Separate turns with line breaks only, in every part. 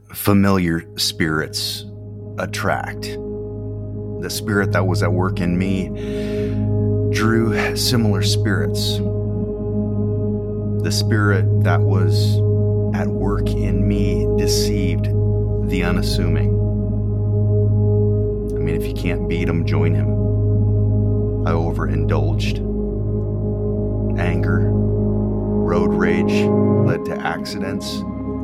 familiar spirits attract. The spirit that was at work in me drew similar spirits. The spirit that was at work in me deceived the unassuming. I mean, if you can't beat him, join him. I overindulged. Anger, road rage led to accidents.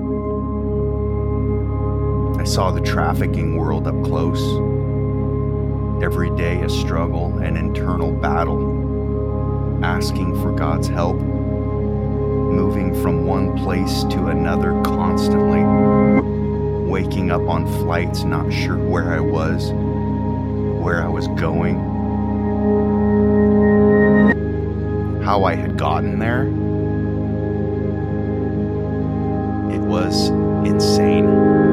I saw the trafficking world up close. Every day a struggle, an internal battle, asking for God's help, moving from one place to another constantly, waking up on flights not sure where I was going, how I had gotten there. It was insane.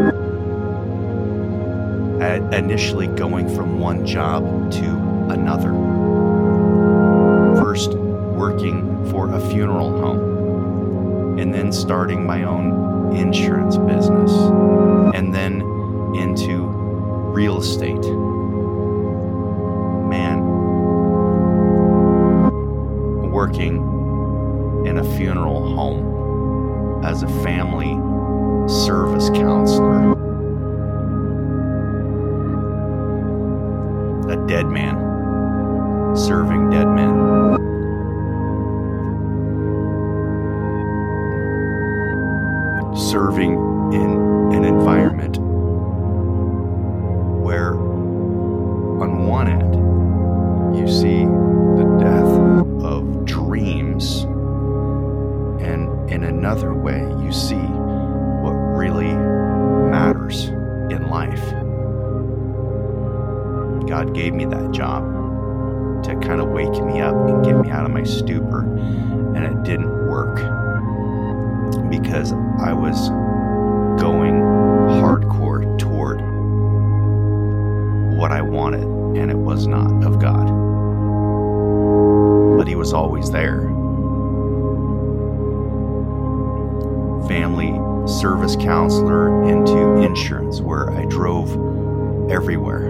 Initially going from one job to another. First working for a funeral home, and then starting my own insurance business, and then into real estate. Man, working in a funeral home as a family service counselor. A dead man, serving dead men. Serving in an environment where on one end you see the death of dreams, and in another way you see what really matters in life. God gave me that job to kind of wake me up and get me out of my stupor, and it didn't work because I was going hardcore toward what I wanted, and it was not of God. But He was always there. Family service counselor into insurance, where I drove everywhere.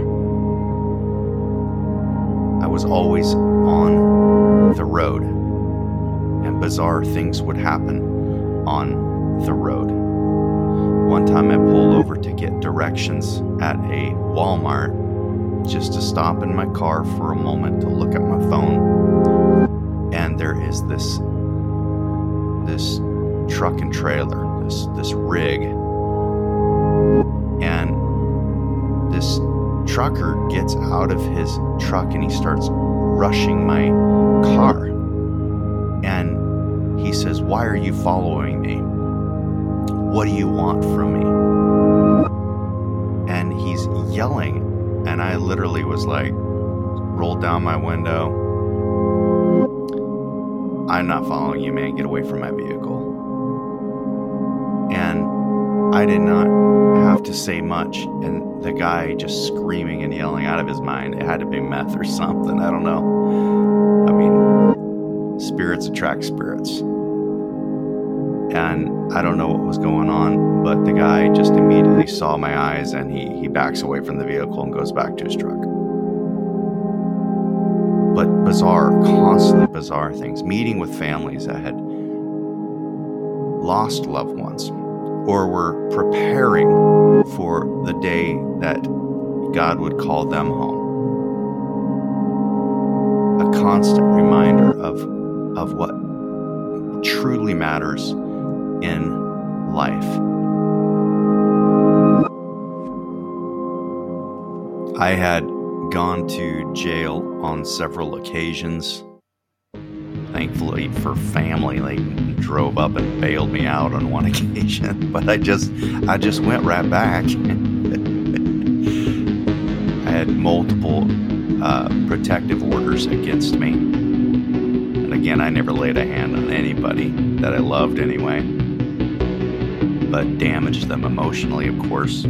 I was always on the road, and bizarre things would happen on the road. One time I pulled over to get directions at a Walmart just to stop in my car for a moment to look at my phone, and there is this truck and trailer, this rig, and this trucker gets out of his truck and he starts rushing my car, and he says, "Why are you following me? What do you want from me?" And he's yelling, and I literally was like, rolled down my window. "I'm not following you, man. Get away from my vehicle." And I did not have to say much, and the guy just screaming and yelling out of his mind. It had to be meth or something. I don't know. I mean, spirits attract spirits. And I don't know what was going on, but the guy just immediately saw my eyes, and he backs away from the vehicle and goes back to his truck. But constantly bizarre things. Meeting with families that had lost loved ones, or were preparing for the day that God would call them home. A constant reminder of what truly matters in life. I had gone to jail on several occasions. Thankfully for family, they drove up and bailed me out on one occasion, but I just went right back. I had multiple protective orders against me. And again, I never laid a hand on anybody that I loved anyway, but damaged them emotionally, of course.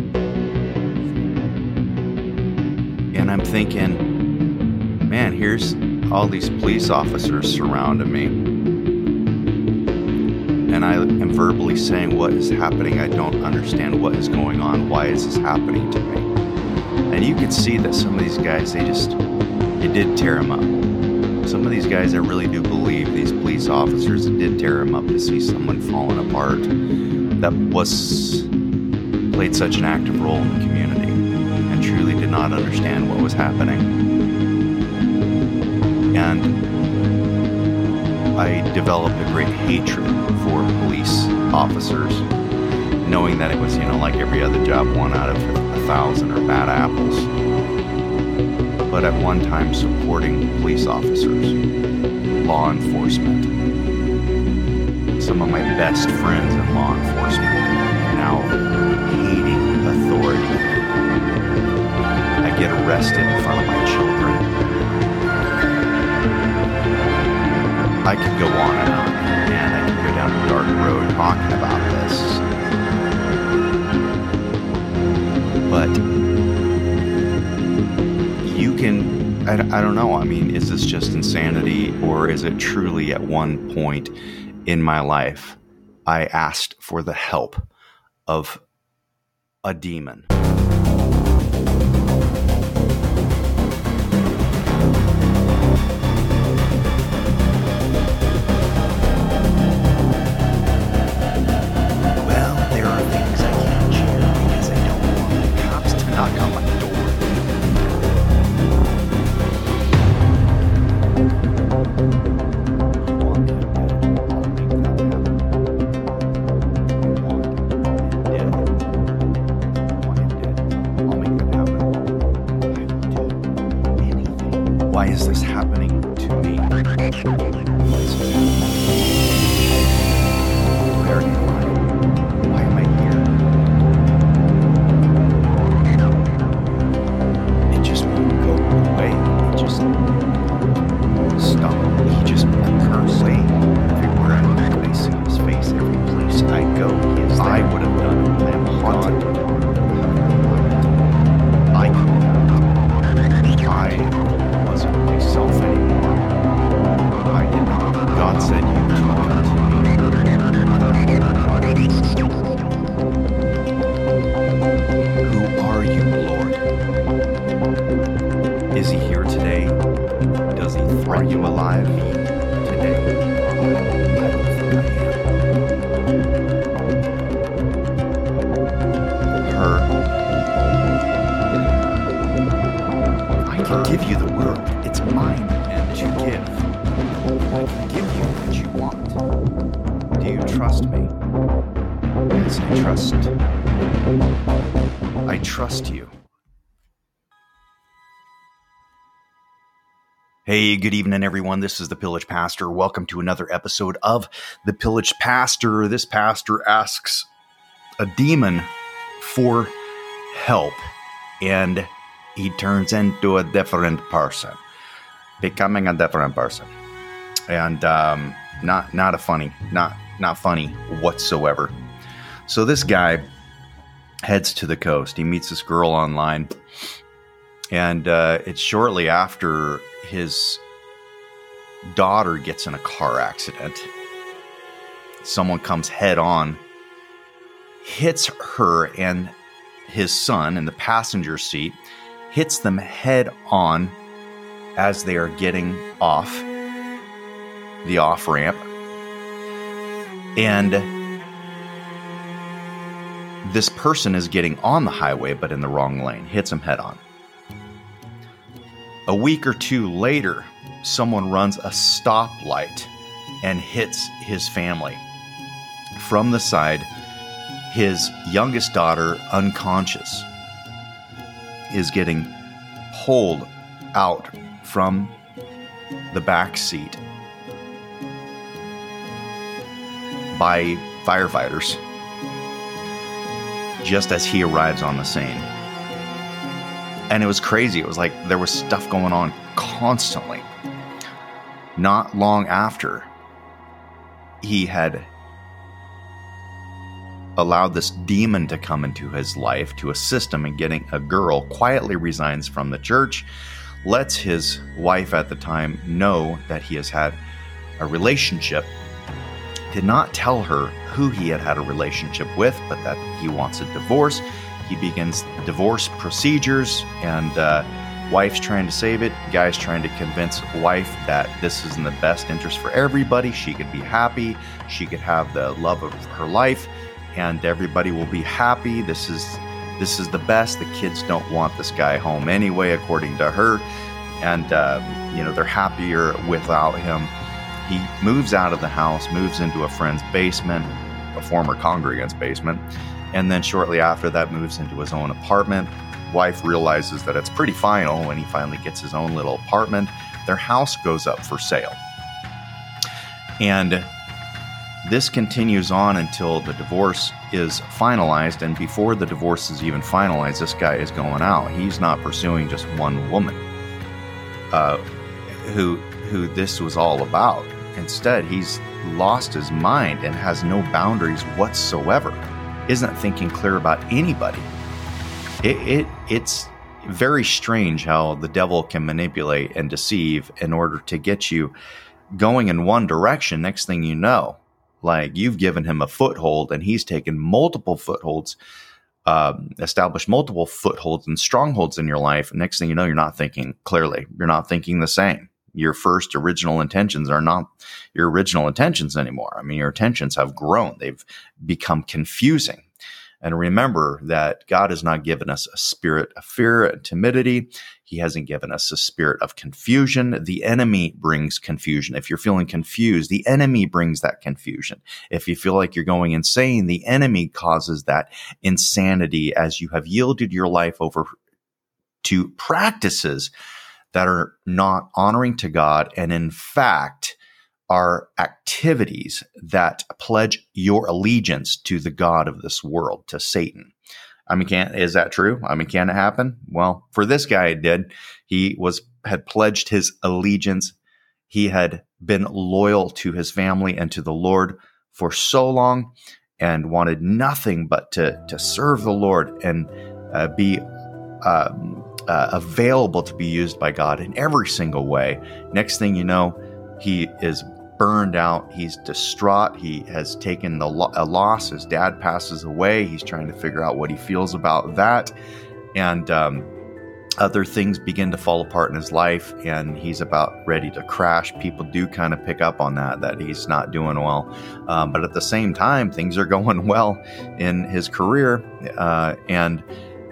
And I'm thinking, man, here's all these police officers surrounding me. And and I am verbally saying, what is happening? I don't understand what is going on. Why is this happening to me? And you can see that some of these guys, it did tear them up. Some of these guys, I really do believe, these police officers, it did tear them up to see someone falling apart that played such an active role in the community and truly did not understand what was happening. And I developed a great hatred for police officers, knowing that it was, like every other job, 1 out of 1,000 are bad apples. But at one time supporting police officers, law enforcement. Some of my best friends in law enforcement now hating authority. I get arrested in front of my children. I could go on and on, and I could go down a dark road talking about this. But you can, I don't know, is this just insanity, or is it truly at one point in my life I asked for the help of a demon? Why is this happening to me? Where am I? Why am I here? It just won't go away. It just stopped. He just occurs everywhere I look. I see his face every place I go. He is there. I would have done it. I am haunted. I wasn't myself anymore. I did not. God said you talked to me. Who are you, Lord? Is he here today? Does he threaten? Are you alive today? I don't think I am. I can give you the world. It's mine and to give. I can give you what you want. Do you trust me? Yes, I trust you. Hey, good evening, everyone. This is the Pillaged Pastor. Welcome to another episode of the Pillaged Pastor. This pastor asks a demon for help, and he turns into a different person, becoming a different person, and not funny whatsoever. So this guy heads to the coast. He meets this girl online, and it's shortly after his daughter gets in a car accident. Someone comes head on, hits her and his son in the passenger seat, hits them head on as they are getting off the off-ramp. And this person is getting on the highway, but in the wrong lane, hits him head on. A week or two later, someone runs a stoplight and hits his family. From the side, his youngest daughter, unconscious, is getting pulled out from the back seat by firefighters just as he arrives on the scene. And it was crazy. It was like there was stuff going on constantly. Not long after, he had allowed this demon to come into his life to assist him in getting a girl, quietly resigns from the church, lets his wife at the time know that he has had a relationship did not tell her who he had a relationship with, but that he wants a divorce. He begins divorce procedures, and wife's trying to save it. Guy's trying to convince wife that this is in the best interest for everybody. She could be happy. She could have the love of her life, and everybody will be happy. This is the best. The kids don't want this guy home anyway, according to her. And, they're happier without him. He moves out of the house, moves into a friend's basement, a former congregant's basement. And then shortly after that moves into his own apartment. Wife realizes that it's pretty final when he finally gets his own little apartment. Their house goes up for sale. And this continues on until the divorce is finalized. And before the divorce is even finalized, this guy is going out. He's not pursuing just one woman who this was all about. Instead, he's lost his mind and has no boundaries whatsoever. Isn't thinking clear about anybody. It's very strange how the devil can manipulate and deceive in order to get you going in one direction. Next thing you know, like you've given him a foothold and he's taken multiple footholds, established multiple footholds and strongholds in your life. Next thing you know, you're not thinking clearly. You're not thinking the same. Your first original intentions are not your original intentions anymore. I mean, your intentions have grown. They've become confusing. And remember that God has not given us a spirit of fear and timidity. He hasn't given us a spirit of confusion. The enemy brings confusion. If you're feeling confused, the enemy brings that confusion. If you feel like you're going insane, the enemy causes that insanity as you have yielded your life over to practices that are not honoring to God, and in fact are activities that pledge your allegiance to the God of this world, to Satan. I mean, is that true? I mean, can it happen? Well, for this guy, it did. He had pledged his allegiance. He had been loyal to his family and to the Lord for so long, and wanted nothing but to serve the Lord and be available to be used by God in every single way. Next thing you know, he is burned out. He's distraught. He has taken a loss. His dad passes away. He's trying to figure out what he feels about that. And other things begin to fall apart in his life, and he's about ready to crash. People do kind of pick up on that he's not doing well. But at the same time, things are going well in his career. And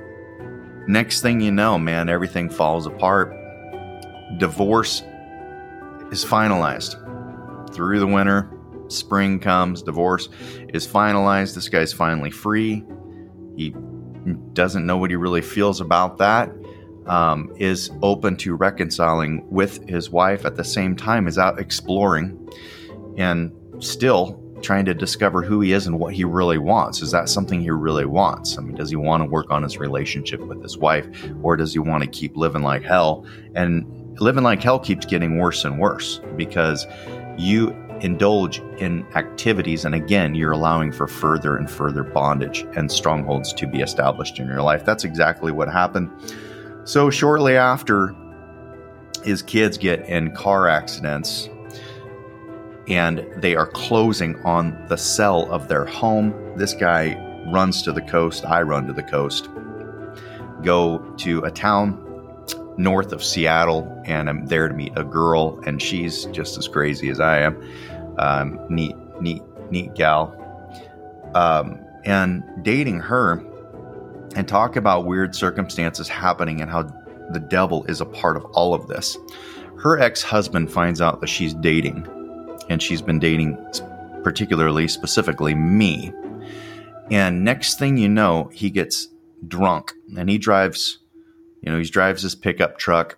next thing you know, man, everything falls apart. Divorce is finalized. Through the winter, spring comes, divorce is finalized. This guy's finally free. He doesn't know what he really feels about that. Is open to reconciling with his wife at the same time, is out exploring and still trying to discover who he is and what he really wants. Is that something he really wants? I mean, does he want to work on his relationship with his wife, or does he want to keep living like hell? And living like hell keeps getting worse and worse because you indulge in activities, and again, you're allowing for further and further bondage and strongholds to be established in your life. That's exactly what happened. So shortly after, his kids get in car accidents, and they are closing on the sale of their home. This guy runs to the coast. I run to the coast, go to a town north of Seattle, and I'm there to meet a girl, and she's just as crazy as I am. Neat gal. And dating her, and talk about weird circumstances happening and how the devil is a part of all of this. Her ex-husband finds out that she's dating, and she's been dating specifically me. And next thing you know, he gets drunk, and he drives his pickup truck,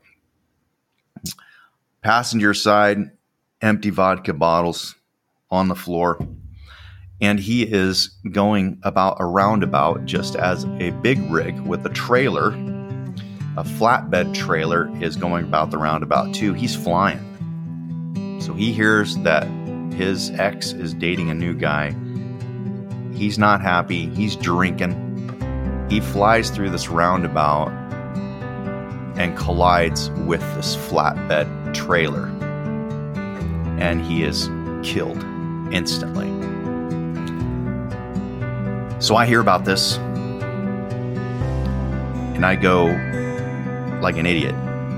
passenger side, empty vodka bottles on the floor. And he is going about a roundabout just as a big rig with a trailer, a flatbed trailer, is going about the roundabout too. He's flying. So he hears that his ex is dating a new guy. He's not happy. He's drinking. He flies through this roundabout and collides with this flatbed trailer. And he is killed instantly. So I hear about this, and I go like an idiot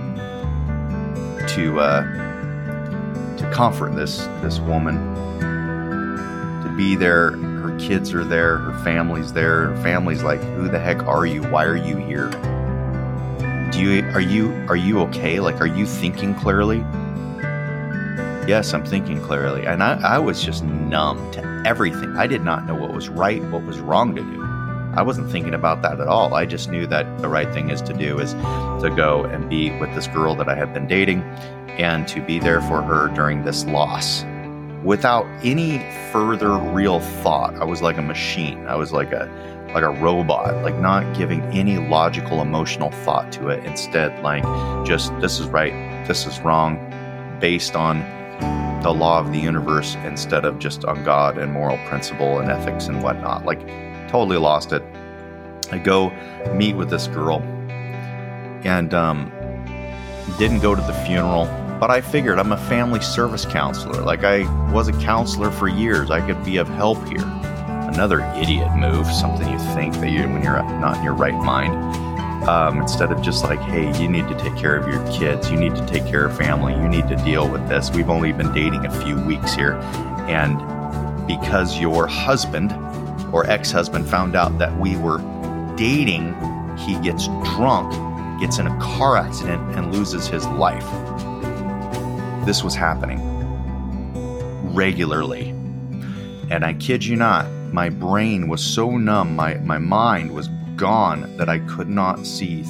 to comfort this woman, to be there. Her kids are there, her family's there. Her family's like, "Who the heck are you? Why are you here? Are you okay? Like, are you thinking clearly?" Yes, I'm thinking clearly. And I was just numb to everything. I did not know what was right, what was wrong to do. I wasn't thinking about that at all. I just knew that the right thing is to do is to go and be with this girl that I had been dating and to be there for her during this loss. Without any further real thought, I was like a machine. I was like a robot, like not giving any logical, emotional thought to it. Instead, like just, this is right, this is wrong, based on the law of the universe instead of just on God and moral principle and ethics and whatnot. Like, totally lost it. I go meet with this girl and didn't go to the funeral, but I figured I'm a family service counselor. Like, I was a counselor for years. I could be of help here. Another idiot move, something you think that when you're not in your right mind. Instead of just like, hey, you need to take care of your kids. You need to take care of family. You need to deal with this. We've only been dating a few weeks here. And because your husband or ex-husband found out that we were dating, he gets drunk, gets in a car accident, and loses his life. This was happening regularly. And I kid you not, my brain was so numb, my mind was gone that I could not see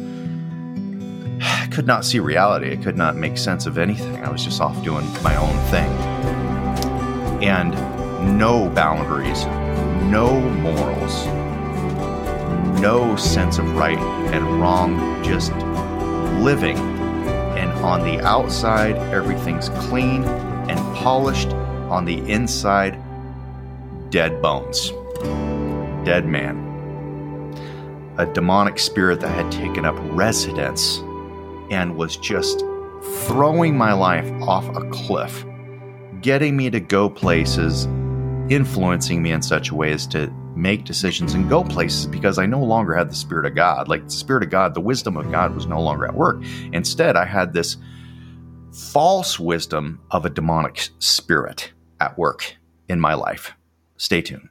reality. I could not make sense of anything. I was just off doing my own thing. And no boundaries, no morals, no sense of right and wrong, just living. And on the outside, everything's clean and polished. On the inside, dead bones, dead man. A demonic spirit that had taken up residence and was just throwing my life off a cliff, getting me to go places, influencing me in such a way as to make decisions and go places because I no longer had the Spirit of God. Like, the Spirit of God, the wisdom of God was no longer at work. Instead, I had this false wisdom of a demonic spirit at work in my life. Stay tuned.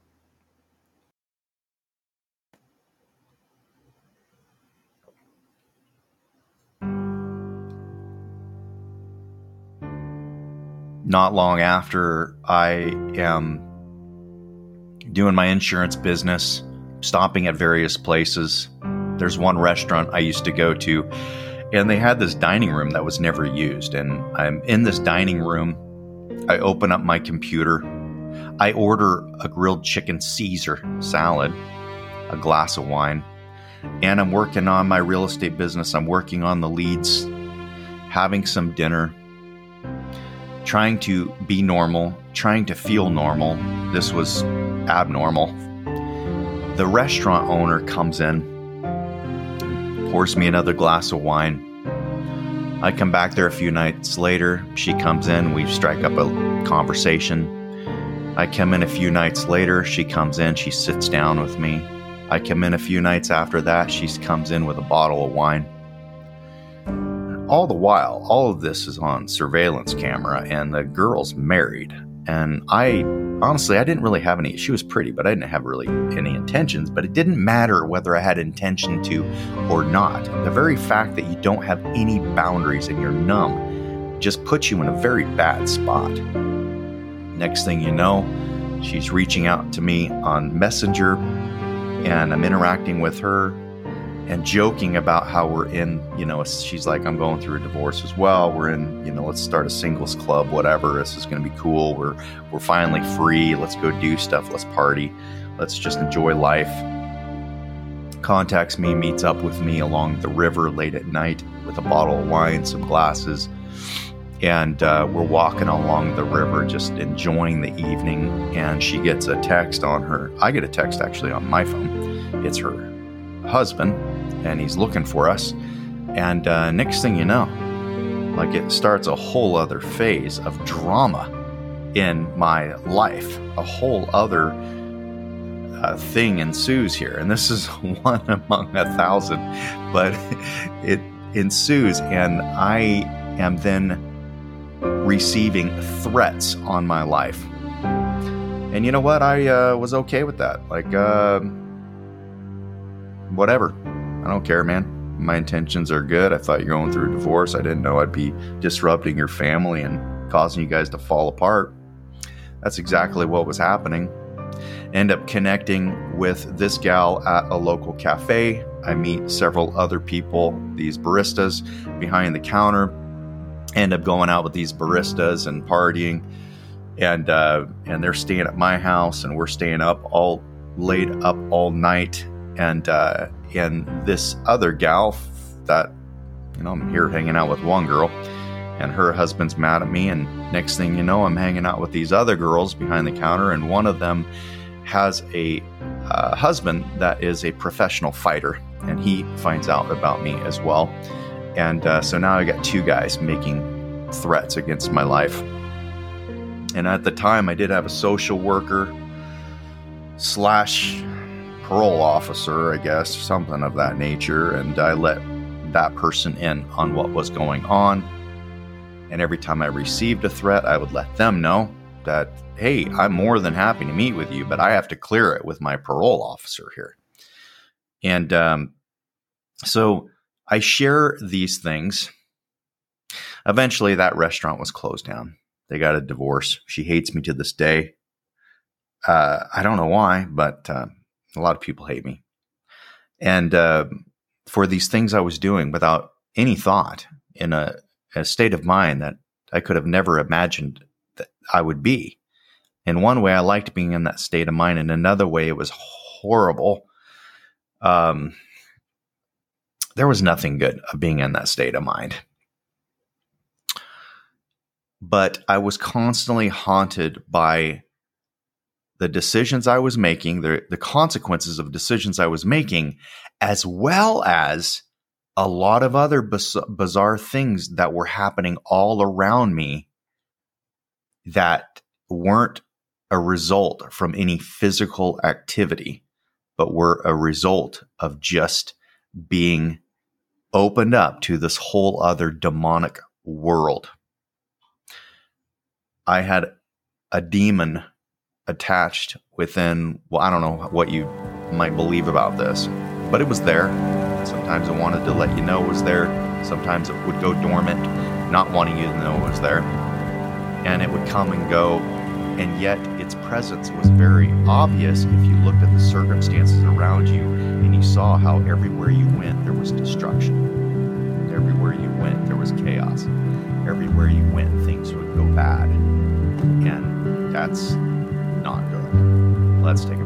Not long after, I am doing my insurance business, stopping at various places. There's one restaurant I used to go to, and they had this dining room that was never used. And I'm in this dining room. I open up my computer. I order a grilled chicken Caesar salad, a glass of wine, and I'm working on my real estate business. I'm working on the leads, having some dinner, trying to be normal, trying to feel normal. This was abnormal. The restaurant owner comes in, pours me another glass of wine. I come back there a few nights later. She comes in. We strike up a conversation. I come in a few nights later. She comes in. She sits down with me. I come in a few nights after that. She comes in with a bottle of wine. All the while, all of this is on surveillance camera, and the girl's married. And I didn't really have any, she was pretty, but I didn't have really any intentions, but it didn't matter whether I had intention to or not. The very fact that you don't have any boundaries and you're numb just puts you in a very bad spot. Next thing you know, she's reaching out to me on Messenger, and I'm interacting with her and joking about how we're in, she's like, I'm going through a divorce as well. We're in, let's start a singles club, whatever. This is going to be cool. We're finally free. Let's go do stuff. Let's party. Let's just enjoy life. Contacts me, meets up with me along the river late at night with a bottle of wine, some glasses. And we're walking along the river, just enjoying the evening. And she gets a text on her. I get a text actually on my phone. It's her husband, and he's looking for us. And next thing you know, like, it starts a whole other phase of drama. in my life. A whole other thing ensues here. And this is one among 1,000, but it ensues. And I am then receiving threats on my life. And you know what? I was okay with that. Like, whatever. I don't care, man. My intentions are good. I thought you're going through a divorce. I didn't know I'd be disrupting your family and causing you guys to fall apart. That's exactly what was happening. End up connecting with this gal at a local cafe. I meet several other people, these baristas behind the counter. End up going out with these baristas and partying, and they're staying at my house, and we're staying laid up all night. And this other gal that, I'm here hanging out with one girl, and her husband's mad at me. And next thing you know, I'm hanging out with these other girls behind the counter, and one of them has a husband that is a professional fighter, and he finds out about me as well. And so now I got two guys making threats against my life. And at the time, I did have a social worker / parole officer, I guess, something of that nature. And I let that person in on what was going on. And every time I received a threat, I would let them know that, hey, I'm more than happy to meet with you, but I have to clear it with my parole officer here. And so I share these things. Eventually, that restaurant was closed down. They got a divorce. She hates me to this day. I don't know why, but a lot of people hate me. And for these things I was doing without any thought, in a state of mind that I could have never imagined that I would be. In one way, I liked being in that state of mind. In another way, it was horrible. There was nothing good of being in that state of mind. But I was constantly haunted by the decisions I was making, the consequences of decisions I was making, as well as a lot of other bizarre things that were happening all around me that weren't a result from any physical activity, but were a result of just being opened up to this whole other demonic world. I had a demon attached within, well, I don't know what you might believe about this, but it was there. Sometimes it wanted to let you know it was there. Sometimes it would go dormant, not wanting you to know it was there. And it would come and go. And yet its presence was very obvious if you looked at the circumstances around you and you saw how everywhere you went, there was destruction. Everywhere you went, there was chaos. Everywhere you went, things would go bad. And that's not good. Let's take a